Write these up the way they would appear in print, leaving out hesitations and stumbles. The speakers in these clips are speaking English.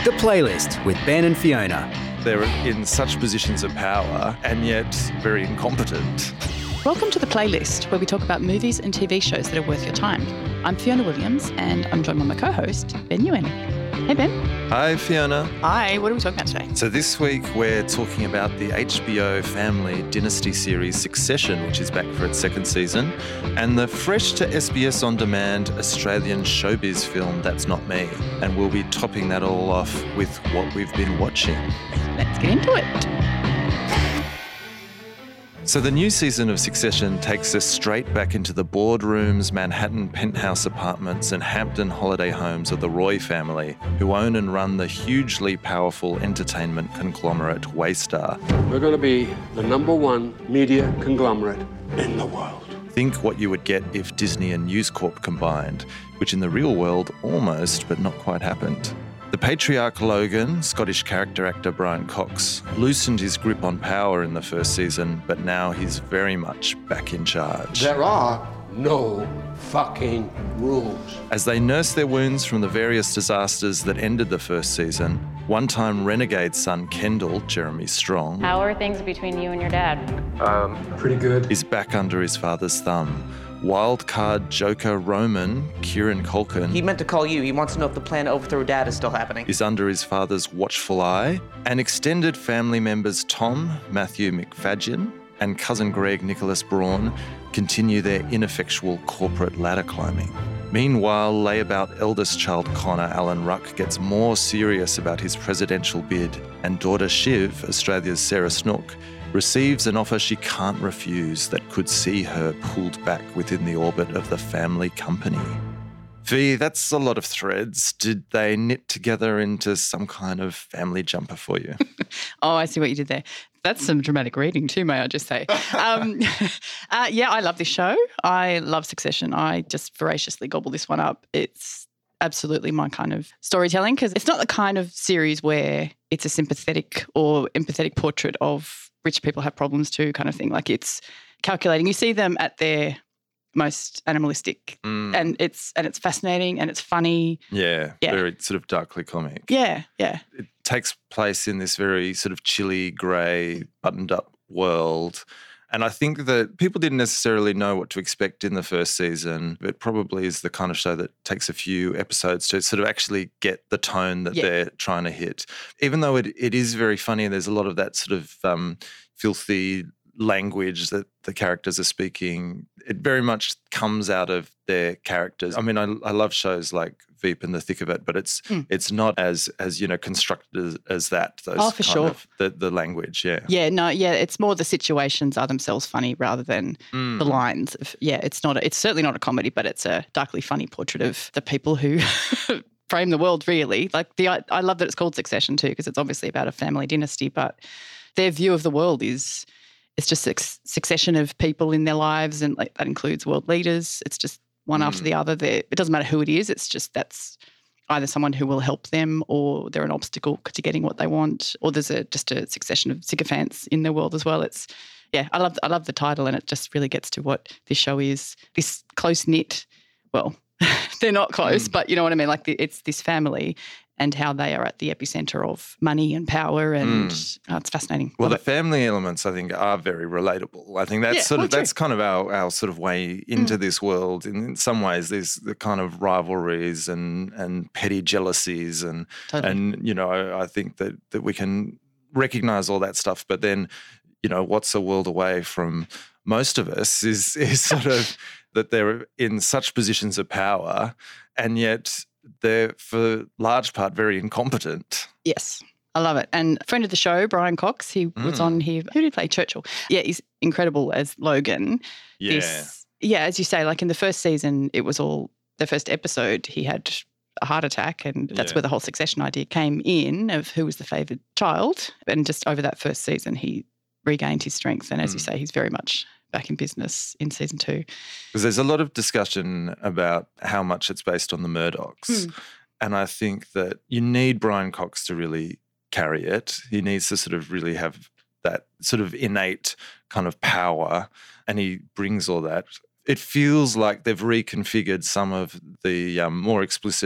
The Playlist with Ben and Fiona. They're in such positions of power and yet very incompetent. Welcome to The Playlist, where we talk about movies and TV shows that are worth your time. I'm Fiona Williams, and I'm joined by my co-host, Ben Ewan. Hey, Ben. Hi, Fiona. Hi, what are we talking about today? So this week we're talking about the HBO family dynasty series Succession, which is back for its second season, and the fresh to SBS On Demand Australian showbiz film That's Not Me. And we'll be topping that all off with what we've been watching. Let's get into it. So the new season of Succession takes us straight back into the boardrooms, Manhattan penthouse apartments and Hampton holiday homes of the Roy family, who own and run the hugely powerful entertainment conglomerate Waystar. We're going to be the #1 media conglomerate in the world. Think what you would get if Disney and News Corp combined, which in the real world almost but not quite happened. The patriarch Logan, Scottish character actor Brian Cox, loosened his grip on power in the first season, but now he's very much back in charge. There are no fucking rules. As they nurse their wounds from the various disasters that ended the first season, one-time renegade son Kendall, Jeremy Strong, How are things between you and your dad? Pretty good. is back under his father's thumb. Wildcard Joker Roman, Kieran Culkin, He meant to call you. He wants to know if the plan to overthrow Dad is still happening. is under his father's watchful eye, and extended family members Tom, Matthew McFadyen, and cousin Greg Nicholas Braun continue their ineffectual corporate ladder climbing. Meanwhile, layabout eldest child Connor Alan Ruck gets more serious about his presidential bid, and daughter Shiv, Australia's Sarah Snook, receives an offer she can't refuse that could see her pulled back within the orbit of the family company. V, that's a lot of threads. Did they knit together into some kind of family jumper for you? Oh, I see what you did there. That's some dramatic reading too, may I just say. Yeah, I love this show. I love Succession. I just voraciously gobble this one up. It's absolutely my kind of storytelling, because it's not the kind of series where it's a sympathetic or empathetic portrait of rich people have problems too kind of thing. Like, it's calculating. You see them at their most animalistic and it's fascinating and it's funny. Yeah, very sort of darkly comic. Yeah. It takes place in this very sort of chilly, grey, buttoned-up world. And I think that people didn't necessarily know what to expect in the first season. It probably is the kind of show that takes a few episodes to sort of actually get the tone that they're trying to hit. Even though it is very funny and there's a lot of that sort of filthy language that the characters are speaking, it very much comes out of their characters. I mean, I love shows like Veep and The Thick of It, but it's not as constructed as that. Those for sure. The language, It's more the situations are themselves funny rather than the lines. It's certainly not a comedy, but it's a darkly funny portrait of the people who frame the world, really. Like, I love that it's called Succession too, because it's obviously about a family dynasty, but their view of the world is it's just a succession of people in their lives, and that includes world leaders. It's just one after the other. It doesn't matter who it is. It's just that's either someone who will help them, or they're an obstacle to getting what they want, or there's just a succession of sycophants in their world as well. I love the title, and it just really gets to what this show is. This close-knit, well, they're not close, but you know what I mean? Like, it's this family and how they are at the epicenter of money and power, and it's fascinating. Well, the family elements, I think, are very relatable. I think that's that's kind of our sort of way into this world. In some ways, there's the kind of rivalries and petty jealousies, and I think that we can recognise all that stuff. But then, what's a world away from most of us is sort of that they're in such positions of power, and yet they're, for large part, very incompetent. Yes, I love it. And a friend of the show, Brian Cox, he was on here. Who did play Churchill? Yeah, he's incredible as Logan. Yeah. As you say, like in the first season, it was all the first episode, he had a heart attack, and that's where the whole Succession idea came in of who was the favoured child. And just over that first season, he regained his strength. And as you say, he's very much back in business in season 2. Because there's a lot of discussion about how much it's based on the Murdochs. And I think that you need Brian Cox to really carry it. He needs to sort of really have that sort of innate kind of power, and he brings all that. It feels like they've reconfigured some of the more explicit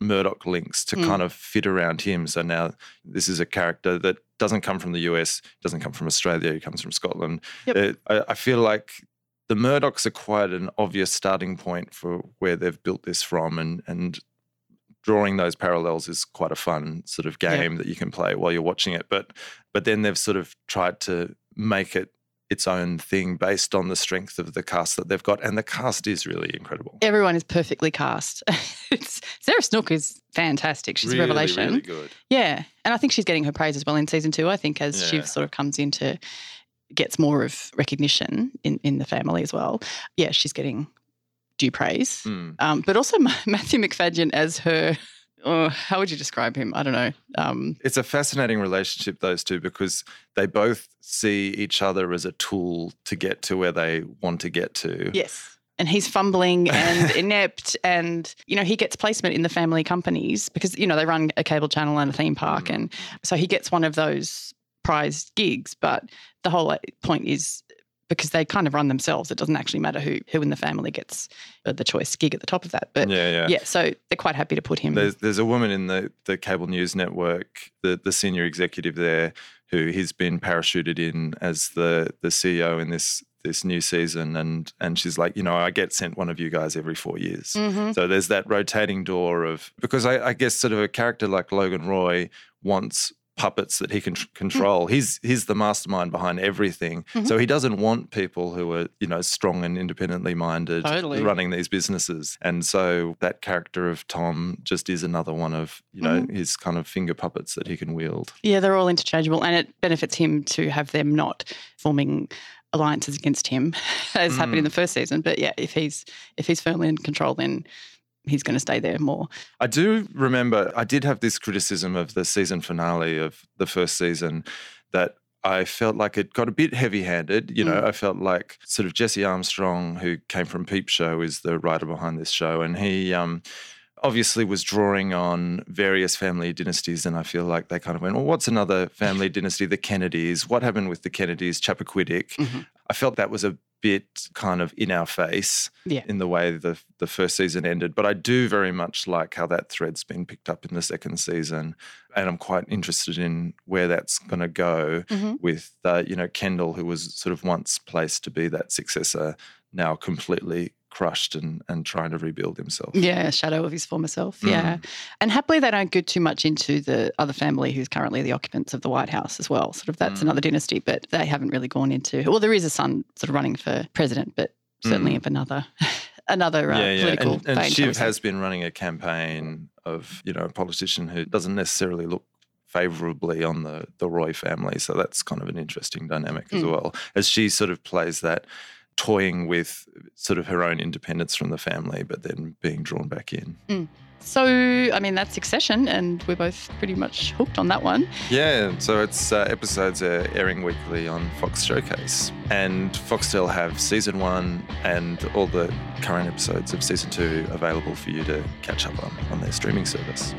Murdoch links to kind of fit around him. So now this is a character that doesn't come from the US, doesn't come from Australia, he comes from Scotland. Yep. I feel like the Murdochs are quite an obvious starting point for where they've built this from, and drawing those parallels is quite a fun sort of game that you can play while you're watching it. But then they've sort of tried to make it its own thing based on the strength of the cast that they've got, and the cast is really incredible. Everyone is perfectly cast. Sarah Snook is fantastic. She's really, a revelation. Really good. Yeah, and I think she's getting her praise as well in season 2, I think, as she sort of comes into, gets more of recognition in the family as well. Yeah, she's getting due praise. But also Matthew Macfadyen as her... Oh, how would you describe him? I don't know. It's a fascinating relationship, those two, because they both see each other as a tool to get to where they want to get to. Yes. And he's fumbling and inept, and, you know, he gets placement in the family companies because, you know, they run a cable channel and a theme park. And so he gets one of those prized gigs. But the whole point is, because they kind of run themselves, it doesn't actually matter who in the family gets the choice gig at the top of that. But so they're quite happy to put him. There's a woman in the cable news network, the senior executive there, who he's been parachuted in as the CEO in this new season, and she's like, you know, I get sent one of you guys every 4 years. So there's that rotating door of, because I guess sort of a character like Logan Roy wants puppets that he can control. He's the mastermind behind everything. So he doesn't want people who are, you know, strong and independently minded running these businesses. And so that character of Tom just is another one of, you know, his kind of finger puppets that he can wield. Yeah, they're all interchangeable, and it benefits him to have them not forming alliances against him, as happened in the first season. But yeah, if he's firmly in control, then he's going to stay there more. I do remember I did have this criticism of the season finale of the first season, that I felt like it got a bit heavy-handed. You know, I felt like sort of Jesse Armstrong, who came from Peep Show, is the writer behind this show, and he obviously was drawing on various family dynasties, and I feel like they kind of went, well, what's another family dynasty? The Kennedys. What happened with the Kennedys? Chappaquiddick. I felt that was a bit kind of in our face in the way the first season ended. But I do very much like how that thread's been picked up in the second season, and I'm quite interested in where that's going to go with, you know, Kendall, who was sort of once placed to be that successor, now completely crushed and trying to rebuild himself. Yeah, a shadow of his former self, yeah. And happily they don't go too much into the other family who's currently the occupants of the White House as well. Sort of that's another dynasty, but they haven't really gone into... Well, there is a son sort of running for president, but certainly of another political vein. And Shiv has been running a campaign of, you know, a politician who doesn't necessarily look favourably on the Roy family. So that's kind of an interesting dynamic as well, as she sort of plays that, toying with sort of her own independence from the family, but then being drawn back in. So, I mean, that's Succession, and we're both pretty much hooked on that one. Yeah, so it's episodes are airing weekly on Fox Showcase, and Foxtel have season 1 and all the current episodes of season 2 available for you to catch up on their streaming service.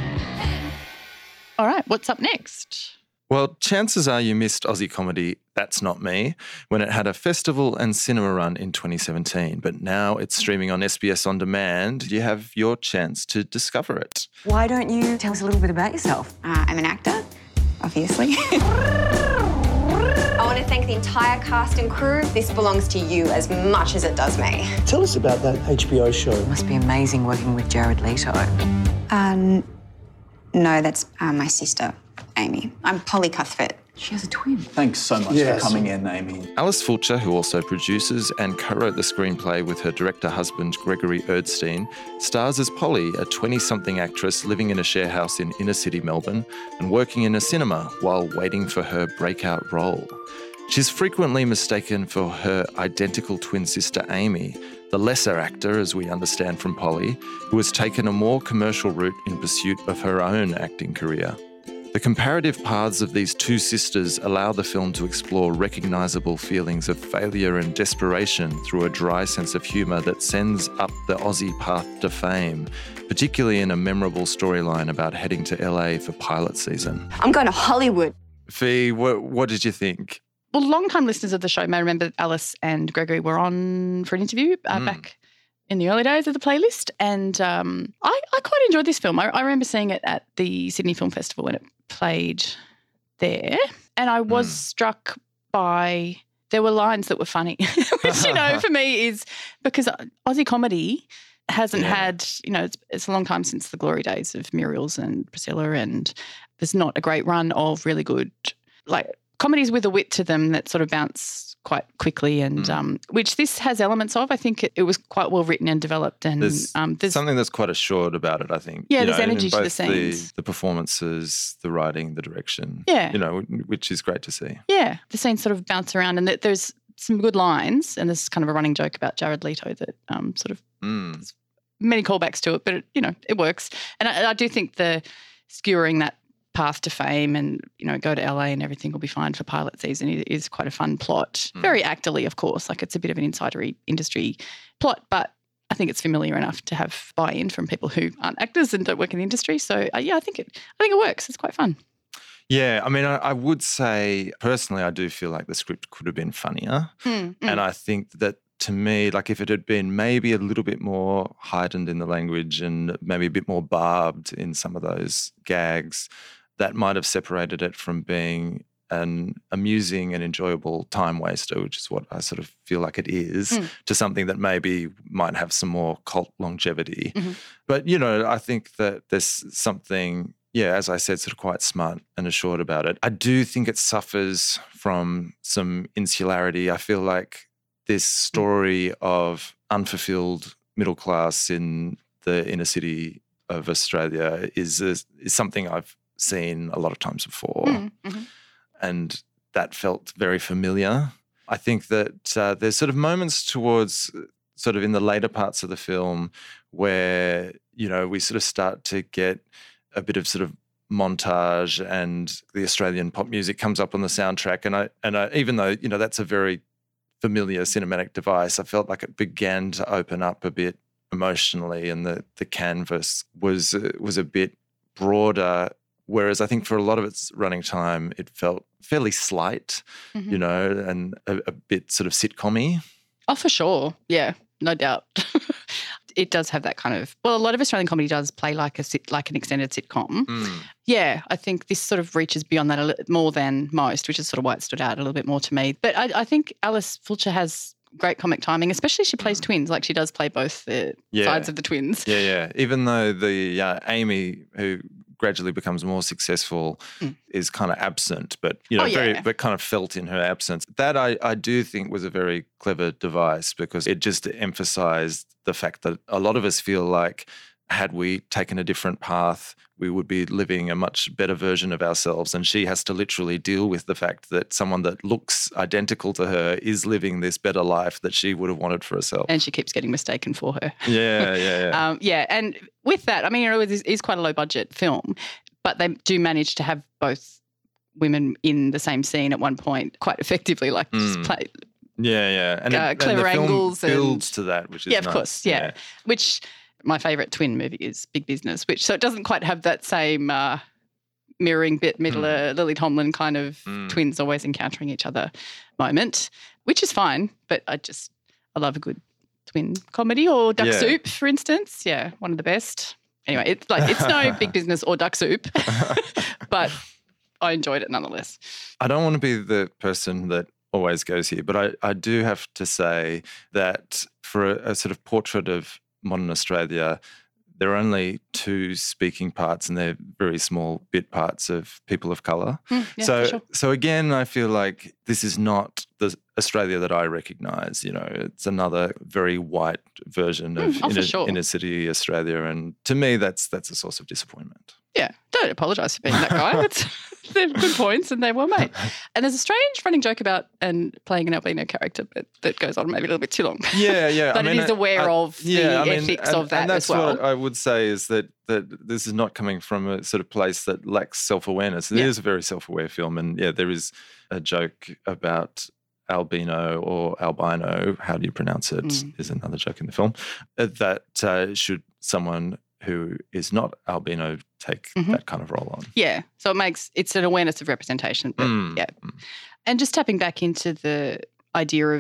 All right, what's up next? Well, chances are you missed Aussie comedy That's Not Me when it had a festival and cinema run in 2017, but now it's streaming on SBS On Demand. You have your chance to discover it. Why don't you tell us a little bit about yourself? I'm an actor, obviously. I want to thank the entire cast and crew. This belongs to you as much as it does me. Tell us about that HBO show. It must be amazing working with Jared Leto. No, that's my sister, Amy. I'm Polly Cuthbert. She has a twin. Thanks so much for coming in, Amy. Alice Fulcher, who also produces and co-wrote the screenplay with her director husband Gregory Erdstein, stars as Polly, a 20-something actress living in a share house in inner-city Melbourne and working in a cinema while waiting for her breakout role. She's frequently mistaken for her identical twin sister Amy, the lesser actor, as we understand from Polly, who has taken a more commercial route in pursuit of her own acting career. The comparative paths of these two sisters allow the film to explore recognisable feelings of failure and desperation through a dry sense of humour that sends up the Aussie path to fame, particularly in a memorable storyline about heading to LA for pilot season. I'm going to Hollywood. Fee, what did you think? Well, long-time listeners of the show may remember that Alice and Gregory were on for an interview back in the early days of the playlist, and I quite enjoyed this film. I remember seeing it at the Sydney Film Festival when it played there, and I was struck by there were lines that were funny, which, for me is because Aussie comedy hasn't had, it's a long time since the glory days of Muriel's and Priscilla, and there's not a great run of really good, comedies with a wit to them that sort of bounce quite quickly, and which this has elements of. I think it was quite well written and developed, and there's something that's quite assured about it, I think. Yeah, there's energy to the scenes. The performances, the writing, the direction, which is great to see. Yeah, the scenes sort of bounce around, and there's some good lines, and there's kind of a running joke about Jared Leto that sort of many callbacks to it, but it works. And I do think the skewering that path to fame and, go to LA and everything will be fine for pilot season is quite a fun plot. Very actorly, of course, it's a bit of an insidery industry plot, but I think it's familiar enough to have buy-in from people who aren't actors and don't work in the industry. So I think it works. It's quite fun. Yeah, I mean, I would say personally, I do feel like the script could have been funnier, and I think that to me, if it had been maybe a little bit more heightened in the language and maybe a bit more barbed in some of those gags, that might have separated it from being an amusing and enjoyable time waster, which is what I sort of feel like it is, to something that maybe might have some more cult longevity. But, I think that there's something, as I said, sort of quite smart and assured about it. I do think it suffers from some insularity. I feel like this story of unfulfilled middle class in the inner city of Australia is something I've seen a lot of times before, and that felt very familiar. I think that there's sort of moments towards sort of in the later parts of the film where, we sort of start to get a bit of sort of montage and the Australian pop music comes up on the soundtrack. And I even though, that's a very familiar cinematic device, I felt like it began to open up a bit emotionally, and the canvas was a bit broader. Whereas I think for a lot of its running time, it felt fairly slight, and a bit sort of sitcom-y. Oh, for sure. Yeah, no doubt. It does have that kind of, a lot of Australian comedy does play like an extended sitcom. Yeah, I think this sort of reaches beyond that a little more than most, which is sort of why it stood out a little bit more to me. But I think Alice Fulcher has great comic timing, especially she plays twins. She does play both the sides of the twins. Yeah. Even though the Amy, who gradually becomes more successful, is kind of absent, but but kind of felt in her absence. That I do think was a very clever device, because it just emphasised the fact that a lot of us feel like had we taken a different path, we would be living a much better version of ourselves. And she has to literally deal with the fact that someone that looks identical to her is living this better life that she would have wanted for herself. And she keeps getting mistaken for her. Yeah. And with that, it is quite a low budget film, but they do manage to have both women in the same scene at one point quite effectively, just play. Yeah. And clever the film angles builds to that, which is nice. Of course, yeah. Which my favourite twin movie is Big Business, so it doesn't quite have that same mirroring Bette Midler, Lily Tomlin kind of twins always encountering each other moment, which is fine. But I love a good twin comedy, or Duck Soup, for instance. Yeah, one of the best. Anyway, it's no Big Business or Duck Soup, but I enjoyed it nonetheless. I don't want to be the person that always goes here, but I do have to say that for a sort of portrait of modern Australia, there are only two speaking parts, and they're very small bit parts of people of colour. So again, I feel like this is not the Australia that I recognise. It's another very white version of inner city Australia, and to me, that's a source of disappointment. Yeah, don't apologise for being that guy. They're good points and they're well made. And there's a strange running joke about playing an albino character, but that goes on maybe a little bit too long. Yeah. But it is aware of the ethics of that as well. And that's what I would say is that this is not coming from a sort of place that lacks self-awareness. It is a very self-aware film, and there is a joke about albino or albino, how do you pronounce it, is another joke in the film, that should someone who is not albino take that kind of role on. Yeah, so it's an awareness of representation. But And just tapping back into the idea of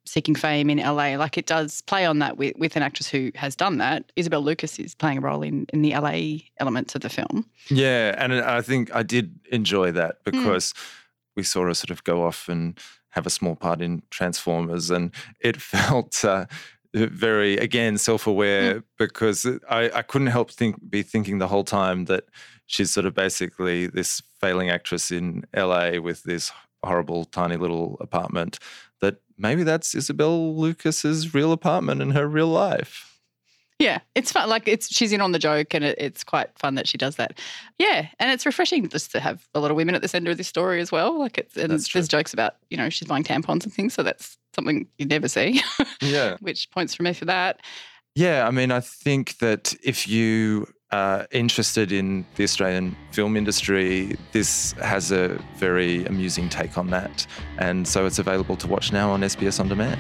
seeking fame in LA. Like, it does play on that with an actress who has done that. Isabel Lucas is playing a role in the LA elements of the film. Yeah, and I think I did enjoy that because we saw her sort of go off and have a small part in Transformers, and it felt very, again, self-aware because I couldn't help be thinking the whole time that she's sort of basically this failing actress in LA with this horrible tiny little apartment, that maybe that's Isabel Lucas's real apartment in her real life. Yeah, it's fun. Like, she's in on the joke, and it's quite fun that she does that. Yeah, and it's refreshing just to have a lot of women at the centre of this story as well. Like, there's jokes about, she's buying tampons and things, so that's something you'd never see. Yeah. Which points for me for that. Yeah, I mean, I think that if you are interested in the Australian film industry, this has a very amusing take on that. And so it's available to watch now on SBS On Demand.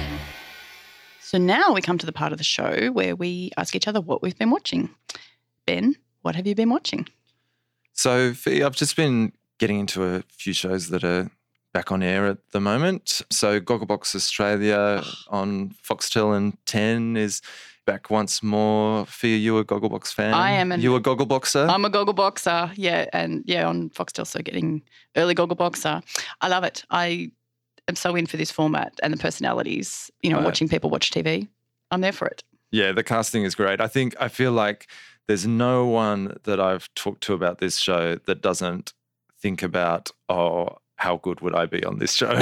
So now we come to the part of the show where we ask each other what we've been watching. Ben, what have you been watching? So, Fee, I've just been getting into a few shows that are back on air at the moment. So Gogglebox Australia on Foxtel and 10 is back once more. Fee, are you a Gogglebox fan? I am. You a Goggleboxer? I'm a Goggleboxer, yeah. And yeah, on Foxtel, so getting early Goggleboxer. I love it. I am so in for this format and the personalities, watching people watch TV. I'm there for it. Yeah, the casting is great. I feel like there's no one that I've talked to about this show that doesn't think about, how good would I be on this show?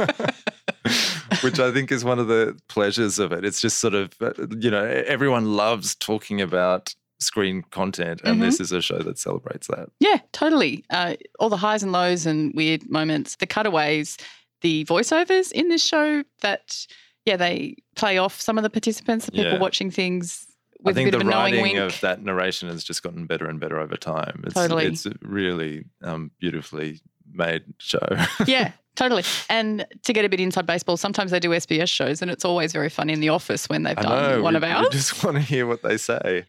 Which I think is one of the pleasures of it. It's just sort of, everyone loves talking about screen content, and this is a show that celebrates that. Yeah, totally. All the highs and lows and weird moments, the cutaways, the voiceovers in this show that, they play off some of the participants, the people watching things with a bit of a knowing wink. I think the writing of that narration has just gotten better and better over time. Totally. It's a really beautifully made show. Yeah, totally. And to get a bit inside baseball, sometimes they do SBS shows, and it's always very fun in the office when they've done one of ours. You just want to hear what they say.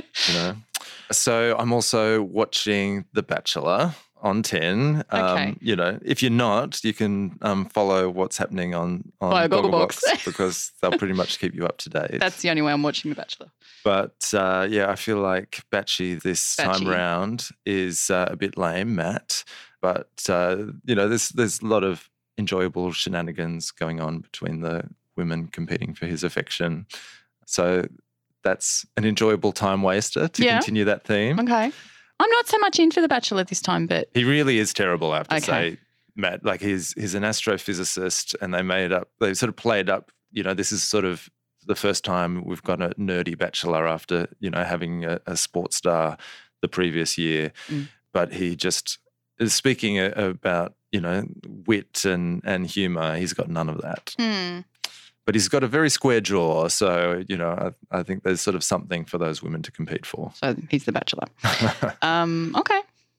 So I'm also watching The Bachelor on 10. Okay. If you're not, you can follow what's happening on Gogglebox because they'll pretty much keep you up to date. That's the only way I'm watching The Bachelor. But I feel like Batchy this time round is a bit lame, Matt. But there's a lot of enjoyable shenanigans going on between the women competing for his affection. So that's an enjoyable time waster to continue that theme. Okay. I'm not so much in for The Bachelor this time, but he really is terrible, I have to say, Matt. Like, he's an astrophysicist, and they sort of played up, this is sort of the first time we've got a nerdy bachelor after, having a sports star the previous year. But he just is speaking about, wit and humour. He's got none of that. But he's got a very square jaw, so, I think there's sort of something for those women to compete for. So he's The Bachelor. Okay.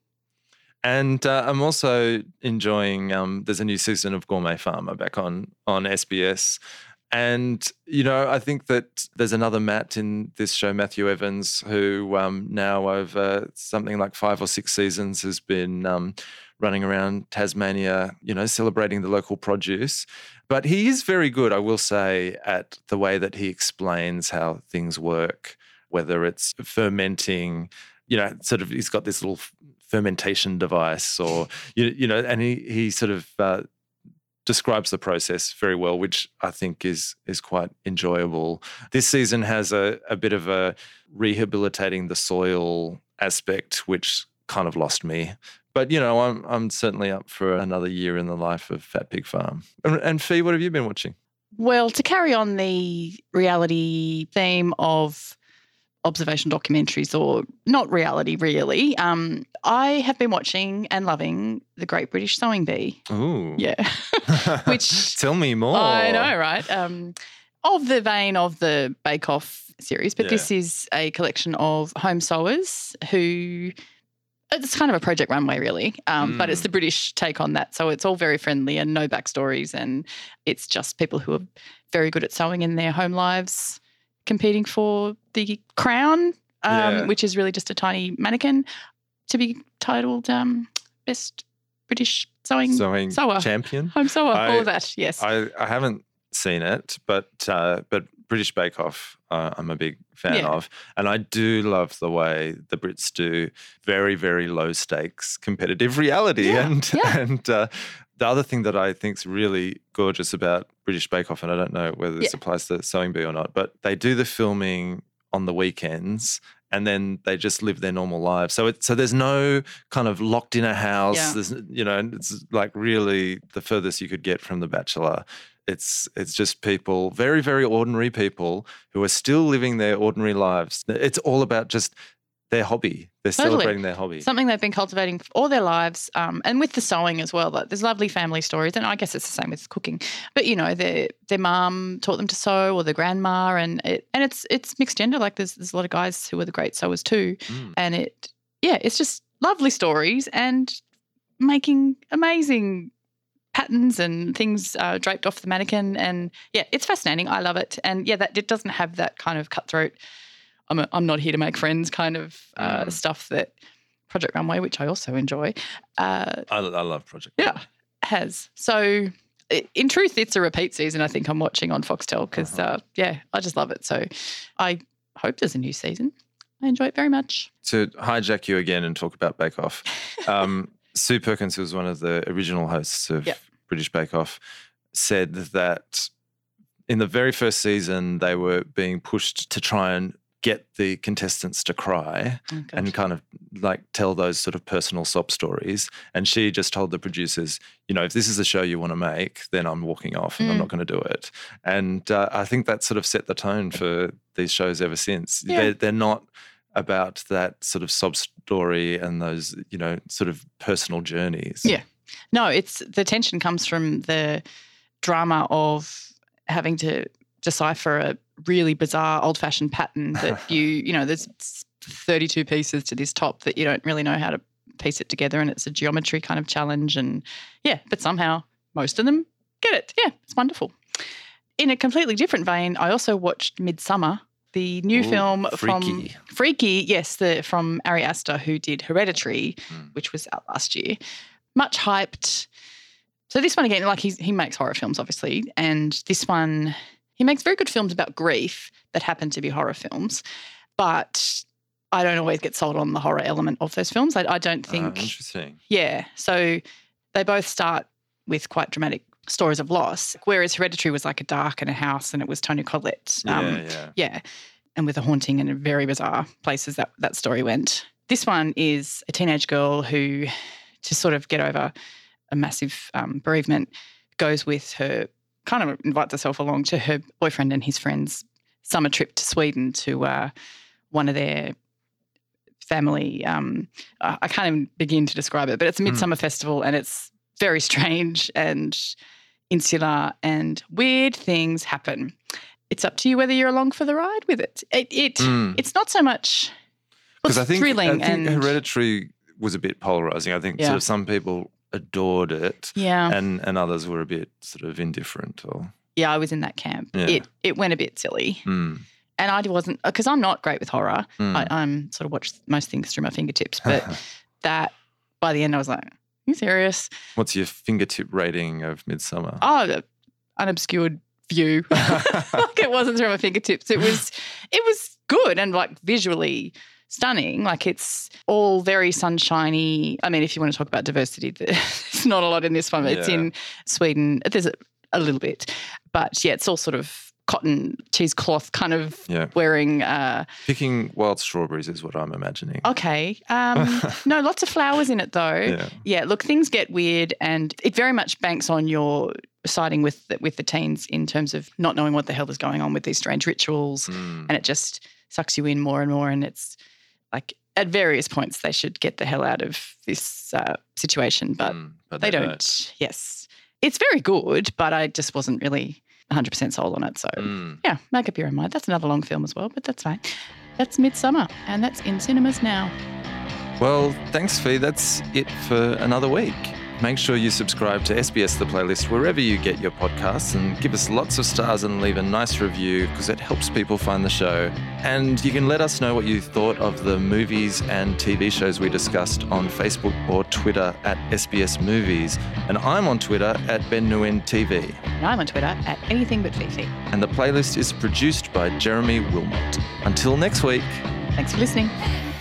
And I'm also enjoying, there's a new season of Gourmet Farmer back on SBS. And, I think that there's another Matt in this show, Matthew Evans, who now over something like 5 or 6 seasons has been running around Tasmania, celebrating the local produce. But he is very good, I will say, at the way that he explains how things work, whether it's fermenting, he's got this little fermentation device or, and he sort of describes the process very well, which I think is quite enjoyable. This season has a bit of a rehabilitating the soil aspect, which kind of lost me. But, I'm certainly up for another year in the life of Fat Pig Farm. And Fee, what have you been watching? Well, to carry on the reality theme of observation documentaries, or not reality really, I have been watching and loving The Great British Sewing Bee. Ooh. Yeah. Which Tell me more. I know, right? Of the vein of the Bake Off series, but this is a collection of home sewers who... It's kind of a Project Runway, really, but it's the British take on that. So it's all very friendly and no backstories, and it's just people who are very good at sewing in their home lives competing for the crown, which is really just a tiny mannequin to be titled Best British Sewing Sewer. Champion. Home sewer, all of that, yes. I haven't seen it, but British Bake Off I'm a big fan of. And I do love the way the Brits do very, very low stakes competitive reality. And the other thing that I think is really gorgeous about British Bake Off, and I don't know whether this applies to Sewing Bee or not, but they do the filming on the weekends and then they just live their normal lives. So there's no kind of locked in a house. Yeah. There's, it's like really the furthest you could get from The Bachelor. It's just people, very, very ordinary people who are still living their ordinary lives. It's all about just their hobby. They're celebrating their hobby. Something they've been cultivating all their lives, and with the sewing as well. Like, there's lovely family stories, and I guess it's the same with cooking. But their mum taught them to sew, or their grandma, and it's mixed gender. Like there's a lot of guys who are the great sewers too, and it's just lovely stories and making amazing patterns and things draped off the mannequin, and it's fascinating. I love it, and that it doesn't have that kind of cutthroat. I'm not here to make friends kind of stuff that Project Runway, which I also enjoy. I love Project Runway. Has. So in truth, it's a repeat season I think I'm watching on Foxtel because, I just love it. So I hope there's a new season. I enjoy it very much. To hijack you again and talk about Bake Off, Sue Perkins, who was one of the original hosts of British Bake Off, said that in the very first season they were being pushed to try and get the contestants to cry and kind of like tell those sort of personal sob stories. And she just told the producers, if this is a show you want to make, then I'm walking off and I'm not going to do it. And I think that sort of set the tone for these shows ever since. Yeah. They're not about that sort of sob story and those, sort of personal journeys. Yeah. No, the tension comes from the drama of having to decipher a really bizarre old-fashioned pattern that there's 32 pieces to this top that you don't really know how to piece it together, and it's a geometry kind of challenge, and but somehow most of them get it. Yeah, it's wonderful. In a completely different vein, I also watched Midsommar, the new film from Freaky, from Ari Aster, who did Hereditary, which was out last year. Much hyped. So this one again, like he makes horror films obviously, and this one he makes very good films about grief that happen to be horror films, but I don't always get sold on the horror element of those films. I don't think. Interesting. Yeah. So they both start with quite dramatic stories of loss, whereas Hereditary was like a dark and a house, and it was Tony Collette. Yeah. And with a haunting and very bizarre places that story went. This one is a teenage girl who, to sort of get over a massive bereavement, goes with her, kind of invites herself along to her boyfriend and his friend's summer trip to Sweden to one of their family. I can't even begin to describe it, but it's a midsummer festival, and it's very strange and insular, and weird things happen. It's up to you whether you're along for the ride with it. It's not so much because I think and Hereditary was a bit polarizing. I think sort of some people adored it, and others were a bit sort of indifferent. I was in that camp. It went a bit silly, and I wasn't, because I'm not great with horror. I'm sort of watch most things through my fingertips, but that by the end I was like, "Are you serious?" What's your fingertip rating of Midsommar? Oh, unobscured view. Like, it wasn't through my fingertips. It was good and like visually stunning. Like, it's all very sunshiny. I mean, if you want to talk about diversity, there's not a lot in this one. It's in Sweden. There's a little bit. But, it's all sort of cotton cheesecloth kind of wearing. Picking wild strawberries is what I'm imagining. Okay. No, lots of flowers in it though. Yeah, look, things get weird, and it very much banks on your siding with the teens in terms of not knowing what the hell is going on with these strange rituals, and it just sucks you in more and more, and it's like at various points they should get the hell out of this situation, but they don't. Yes. It's very good, but I just wasn't really 100% sold on it. So, make up your own mind. That's another long film as well, but that's fine. That's Midsommar, and that's in cinemas now. Well, thanks, Fee. That's it for another week. Make sure you subscribe to SBS The Playlist wherever you get your podcasts and give us lots of stars and leave a nice review because it helps people find the show. And you can let us know what you thought of the movies and TV shows we discussed on Facebook or Twitter at SBS Movies. And I'm on Twitter at Ben Nguyen TV. And I'm on Twitter at Anything But Fifi. And The Playlist is produced by Jeremy Wilmot. Until next week. Thanks for listening.